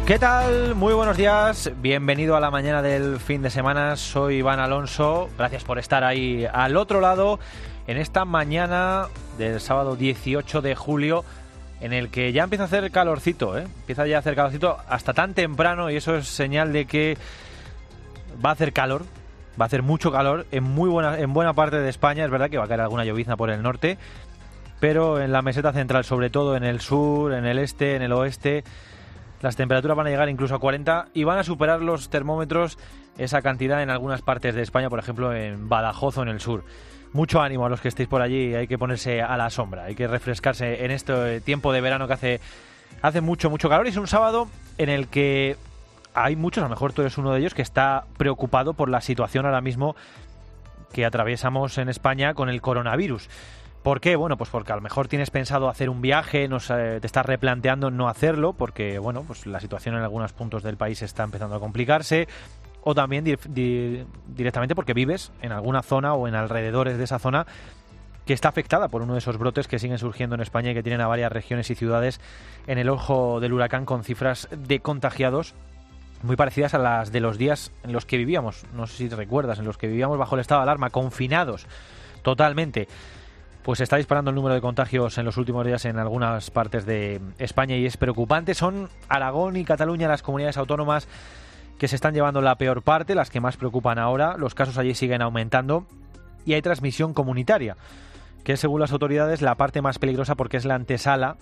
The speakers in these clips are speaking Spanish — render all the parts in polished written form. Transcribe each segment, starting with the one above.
¿Qué tal? Muy buenos días, bienvenido a la mañana del fin de semana, soy Iván Alonso, gracias por estar ahí al otro lado en esta mañana del sábado 18 de julio en el que ya empieza a hacer calorcito, empieza ya a hacer calorcito hasta tan temprano y eso es señal de que va a hacer calor, va a hacer mucho calor en buena parte de España. Es verdad que va a caer alguna llovizna por el norte, pero en la meseta central, sobre todo en el sur, en el este, en el oeste, las temperaturas van a llegar incluso a 40 y van a superar los termómetros esa cantidad en algunas partes de España, por ejemplo en Badajoz o en el sur. Mucho ánimo a los que estéis por allí, hay que ponerse a la sombra, hay que refrescarse en este tiempo de verano que hace mucho calor. Y es un sábado en el que hay muchos, a lo mejor tú eres uno de ellos, que está preocupado por la situación ahora mismo que atravesamos en España con el coronavirus. ¿Por qué? Bueno, pues porque a lo mejor tienes pensado hacer un viaje, te estás replanteando no hacerlo, porque bueno, pues la situación en algunos puntos del país está empezando a complicarse, o también directamente porque vives en alguna zona o en alrededores de esa zona que está afectada por uno de esos brotes que siguen surgiendo en España y que tienen a varias regiones y ciudades en el ojo del huracán, con cifras de contagiados muy parecidas a las de los días en los que vivíamos, no sé si te recuerdas, en los que vivíamos bajo el estado de alarma, confinados totalmente. Pues se está disparando el número de contagios en los últimos días en algunas partes de España y es preocupante. Son Aragón y Cataluña las comunidades autónomas que se están llevando la peor parte, las que más preocupan ahora. Los casos allí siguen aumentando y hay transmisión comunitaria, que es, según las autoridades, la parte más peligrosa porque es la antesala,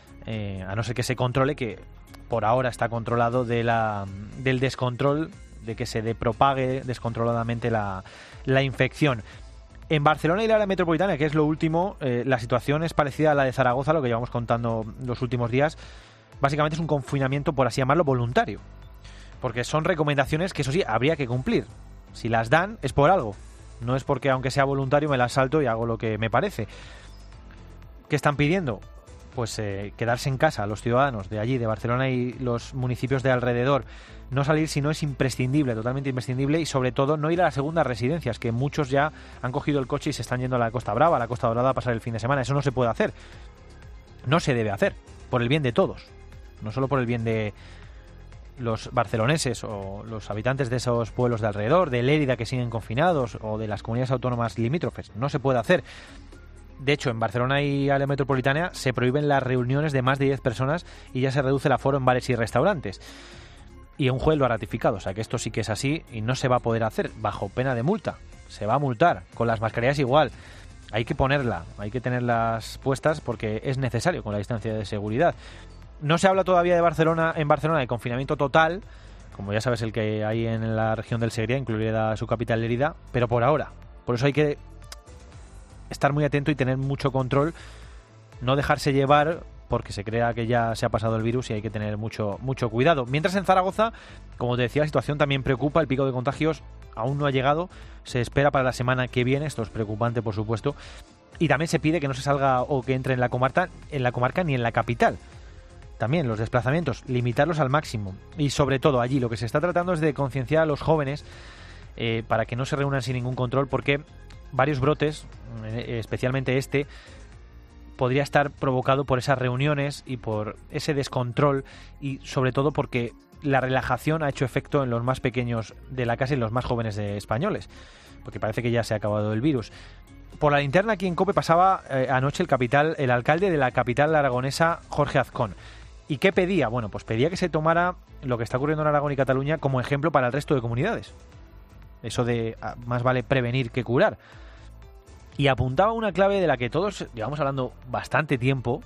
a no ser que se controle, que por ahora está controlado, del descontrol, de que se propague descontroladamente la infección. En Barcelona y la área metropolitana, que es lo último, la situación es parecida a la de Zaragoza, lo que llevamos contando los últimos días. Básicamente es un confinamiento, por así llamarlo, voluntario. Porque son recomendaciones que, eso sí, habría que cumplir. Si las dan, es por algo. No es porque, aunque sea voluntario, me las salto y hago lo que me parece. ¿Qué están pidiendo? Pues quedarse en casa, los ciudadanos de allí, de Barcelona y los municipios de alrededor. No salir si no es imprescindible, totalmente imprescindible, y sobre todo no ir a las segundas residencias, que muchos ya han cogido el coche y se están yendo a la Costa Brava, a la Costa Dorada a pasar el fin de semana. Eso no se puede hacer. No se debe hacer, por el bien de todos. No solo por el bien de los barceloneses o los habitantes de esos pueblos de alrededor, de Lérida que siguen confinados o de las comunidades autónomas limítrofes. No se puede hacer. De hecho, en Barcelona y área metropolitana se prohíben las reuniones de más de 10 personas y ya se reduce el aforo en bares y restaurantes. Y un juez lo ha ratificado, o sea que esto sí que es así y no se va a poder hacer bajo pena de multa. Se va a multar, con las mascarillas igual. Hay que tenerlas puestas porque es necesario con la distancia de seguridad. No se habla todavía en Barcelona de confinamiento total, como ya sabes el que hay en la región del Segrià, incluida su capital Lérida, pero por ahora. Por eso hay que estar muy atento y tener mucho control, no dejarse llevar porque se crea que ya se ha pasado el virus y hay que tener mucho cuidado. Mientras en Zaragoza, como te decía, la situación también preocupa, el pico de contagios aún no ha llegado, se espera para la semana que viene, esto es preocupante por supuesto, y también se pide que no se salga o que entre en la comarca ni en la capital. También los desplazamientos, limitarlos al máximo y sobre todo allí lo que se está tratando es de concienciar a los jóvenes para que no se reúnan sin ningún control, porque varios brotes, especialmente podría estar provocado por esas reuniones y por ese descontrol y sobre todo porque la relajación ha hecho efecto en los más pequeños de la casa y en los más jóvenes de españoles, porque parece que ya se ha acabado el virus. Por la linterna aquí en COPE pasaba anoche el alcalde de la capital aragonesa, Jorge Azcón. ¿Y qué pedía? Bueno, pues pedía que se tomara lo que está ocurriendo en Aragón y Cataluña como ejemplo para el resto de comunidades. Eso de más vale prevenir que curar. Y apuntaba una clave de la que todos llevamos hablando bastante tiempo,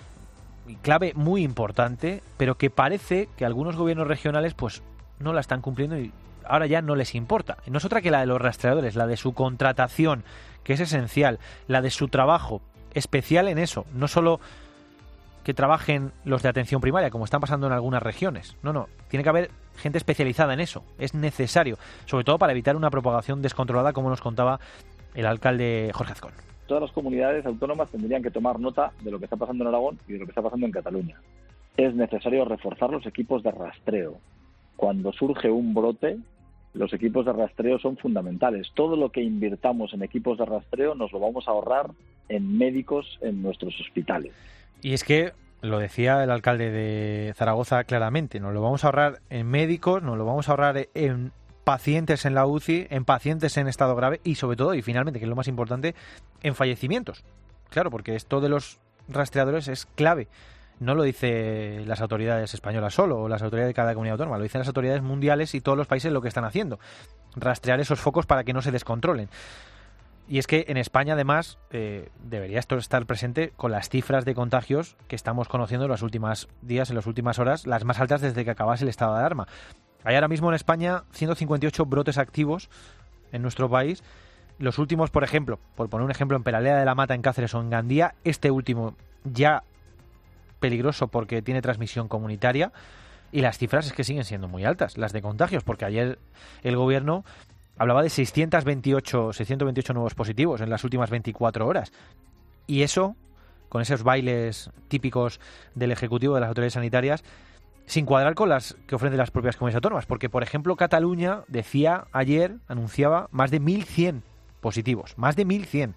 y clave muy importante, pero que parece que algunos gobiernos regionales pues no la están cumpliendo y ahora ya no les importa. No es otra que la de los rastreadores, la de su contratación, que es esencial, la de su trabajo especial en eso, no solo que trabajen los de atención primaria, como están pasando en algunas regiones. No, tiene que haber gente especializada en eso, es necesario, sobre todo para evitar una propagación descontrolada, como nos contaba el alcalde Jorge Azcón. Todas las comunidades autónomas tendrían que tomar nota de lo que está pasando en Aragón y de lo que está pasando en Cataluña. Es necesario reforzar los equipos de rastreo. Cuando surge un brote, los equipos de rastreo son fundamentales. Todo lo que invirtamos en equipos de rastreo nos lo vamos a ahorrar en médicos en nuestros hospitales. Y es que lo decía el alcalde de Zaragoza claramente, nos lo vamos a ahorrar en médicos, nos lo vamos a ahorrar en pacientes en la UCI, en pacientes en estado grave y sobre todo, y finalmente, que es lo más importante, en fallecimientos. Claro, porque esto de los rastreadores es clave. No lo dicen las autoridades españolas solo, o las autoridades de cada comunidad autónoma, lo dicen las autoridades mundiales y todos los países lo que están haciendo. Rastrear esos focos para que no se descontrolen. Y es que en España, además, debería esto estar presente con las cifras de contagios que estamos conociendo en los últimos días, en las últimas horas, las más altas desde que acabase el estado de alarma. Hay ahora mismo en España 158 brotes activos en nuestro país. Los últimos, por ejemplo, por poner un ejemplo, en Peraleda de la Mata, en Cáceres o en Gandía, este último ya peligroso porque tiene transmisión comunitaria, y las cifras es que siguen siendo muy altas, las de contagios, porque ayer el gobierno hablaba de 628 nuevos positivos en las últimas 24 horas. Y eso, con esos bailes típicos del Ejecutivo, de las autoridades sanitarias, sin cuadrar con las que ofrecen las propias comunidades autónomas. Porque, por ejemplo, Cataluña decía ayer, anunciaba más de 1.100 positivos. Más de 1.100.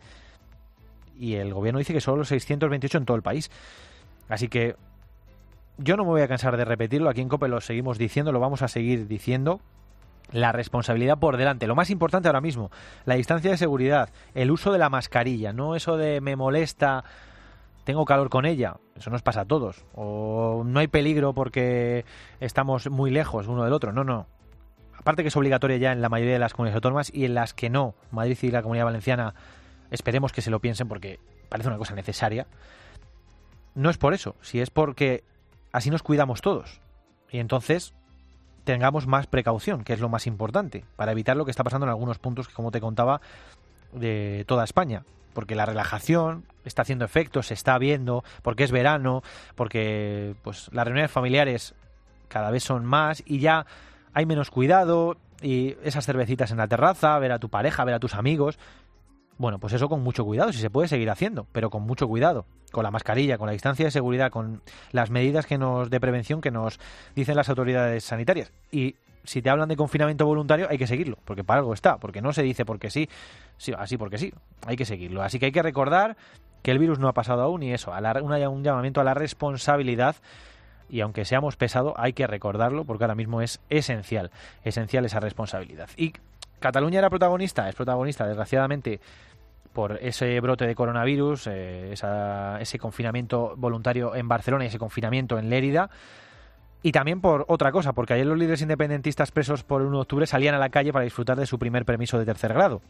Y el gobierno dice que solo 628 en todo el país. Así que yo no me voy a cansar de repetirlo. Aquí en COPE lo seguimos diciendo, lo vamos a seguir diciendo. La responsabilidad por delante. Lo más importante ahora mismo, la distancia de seguridad, el uso de la mascarilla, no eso de me molesta, tengo calor con ella. Eso nos pasa a todos. O no hay peligro porque estamos muy lejos uno del otro. No. Aparte que es obligatoria ya en la mayoría de las comunidades autónomas, y en las que no, Madrid y la Comunidad Valenciana, esperemos que se lo piensen porque parece una cosa necesaria. No es por eso, si es porque así nos cuidamos todos. Y entonces tengamos más precaución, que es lo más importante, para evitar lo que está pasando en algunos puntos que, como te contaba, de toda España. Porque la relajación está haciendo efecto, se está viendo, porque es verano, porque pues las reuniones familiares cada vez son más y ya hay menos cuidado, y esas cervecitas en la terraza, ver a tu pareja, ver a tus amigos. Bueno, pues eso con mucho cuidado, si se puede seguir haciendo, pero con mucho cuidado, con la mascarilla, con la distancia de seguridad, con las medidas de prevención que nos dicen las autoridades sanitarias. Y si te hablan de confinamiento voluntario, hay que seguirlo, porque para algo está, porque no se dice porque sí, así porque sí, hay que seguirlo. Así que hay que recordar que el virus no ha pasado aún, y eso, un llamamiento a la responsabilidad, y aunque seamos pesados, hay que recordarlo, porque ahora mismo es esencial esa responsabilidad. Y Cataluña es protagonista, desgraciadamente, por ese brote de coronavirus, ese confinamiento voluntario en Barcelona y ese confinamiento en Lérida. Y también por otra cosa, porque ayer los líderes independentistas presos por el 1 de octubre salían a la calle para disfrutar de su primer permiso de tercer grado.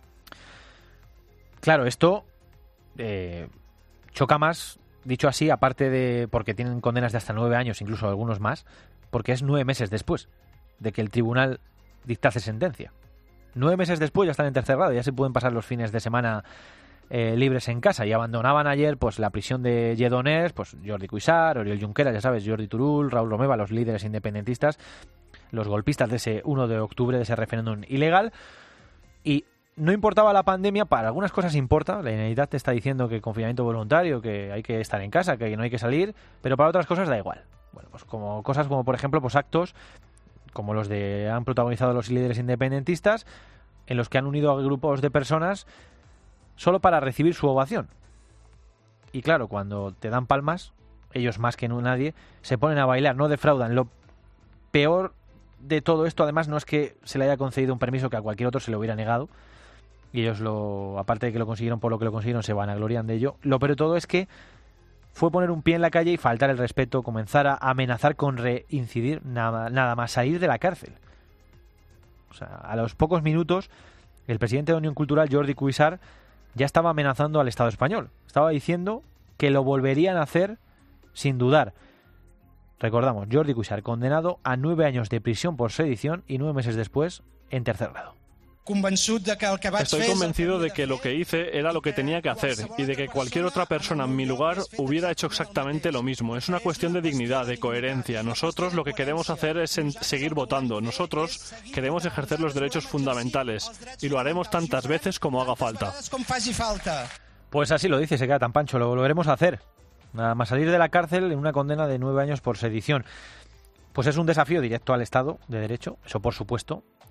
Claro, esto choca más, dicho así, aparte de porque tienen condenas de hasta 9 años, incluso algunos más, porque es 9 meses después de que el tribunal dictase sentencia. 9 meses después ya están en tercer grado, ya se pueden pasar los fines de semana libres en casa, y abandonaban ayer pues la prisión de Lledoners, pues Jordi Cuixart, Oriol Junqueras, ya sabes, Jordi Turull, Raúl Romeva, los líderes independentistas, los golpistas de ese 1 de octubre, de ese referéndum ilegal. Y no importaba la pandemia, para algunas cosas importa, la Generalitat te está diciendo que confinamiento voluntario, que hay que estar en casa, que no hay que salir, pero para otras cosas da igual. Bueno, pues cosas como por ejemplo pues actos como los han protagonizado los líderes independentistas, en los que han unido a grupos de personas solo para recibir su ovación. Y claro, cuando te dan palmas, ellos más que nadie, se ponen a bailar, no defraudan. Lo peor de todo esto, además, no es que se le haya concedido un permiso que a cualquier otro se le hubiera negado, y ellos, aparte de que lo consiguieron por lo que lo consiguieron, se vanaglorian de ello. Lo peor de todo es que fue poner un pie en la calle y faltar el respeto, comenzar a amenazar con reincidir, nada más salir de la cárcel. O sea, a los pocos minutos, el presidente de Unión Cultural, Jordi Cuixart, ya estaba amenazando al Estado español. Estaba diciendo que lo volverían a hacer sin dudar. Recordamos, Jordi Cuixart condenado a 9 años de prisión por sedición y 9 meses después en tercer grado. Estoy convencido de que lo que hice era lo que tenía que hacer y de que cualquier otra persona en mi lugar hubiera hecho exactamente lo mismo. Es una cuestión de dignidad, de coherencia. Nosotros lo que queremos hacer es seguir votando. Nosotros queremos ejercer los derechos fundamentales y lo haremos tantas veces como haga falta. Pues así lo dice, se queda tan pancho, lo volveremos a hacer. Nada más salir de la cárcel en una condena de 9 años por sedición. Pues es un desafío directo al Estado de Derecho, eso por supuesto.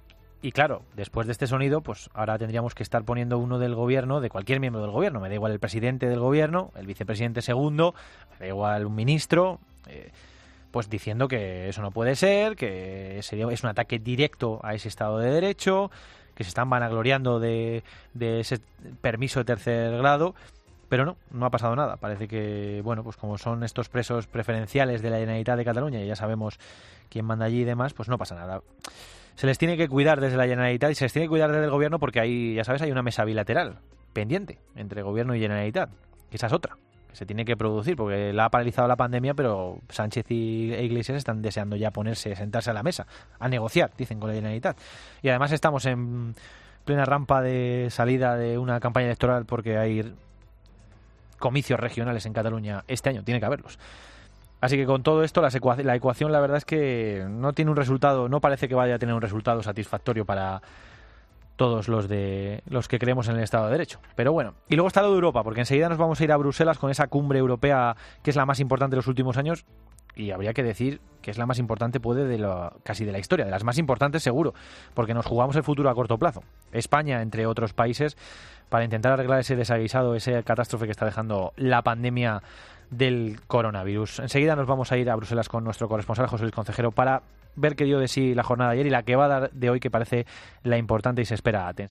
Y claro, después de este sonido, pues ahora tendríamos que estar poniendo uno del gobierno, de cualquier miembro del gobierno. Me da igual el presidente del gobierno, el vicepresidente segundo, me da igual un ministro, pues diciendo que eso no puede ser, que es un ataque directo a ese Estado de Derecho, que se están vanagloriando de ese permiso de tercer grado. Pero no ha pasado nada. Parece que, bueno, pues como son estos presos preferenciales de la Generalitat de Cataluña y ya sabemos quién manda allí y demás, pues no pasa nada. Se les tiene que cuidar desde la Generalitat y se les tiene que cuidar desde el gobierno porque ahí, ya sabes, hay una mesa bilateral pendiente entre gobierno y Generalitat. Que esa es otra, que se tiene que producir porque la ha paralizado la pandemia, pero Sánchez e Iglesias están deseando ya sentarse a la mesa, a negociar, dicen, con la Generalitat. Y además estamos en plena rampa de salida de una campaña electoral porque hay comicios regionales en Cataluña este año, tiene que haberlos. Así que con todo esto la ecuación la verdad es que no tiene un resultado, no parece que vaya a tener un resultado satisfactorio para todos los que creemos en el Estado de Derecho. Pero bueno, y luego está lo de Europa, porque enseguida nos vamos a ir a Bruselas con esa cumbre europea que es la más importante de los últimos años y habría que decir que es la más importante casi de la historia, de las más importantes seguro, porque nos jugamos el futuro a corto plazo. España, entre otros países, para intentar arreglar ese desaguisado, esa catástrofe que está dejando la pandemia del coronavirus. Enseguida nos vamos a ir a Bruselas con nuestro corresponsal José Luis Concejero para ver qué dio de sí la jornada de ayer y la que va a dar de hoy, que parece la importante y se espera atención.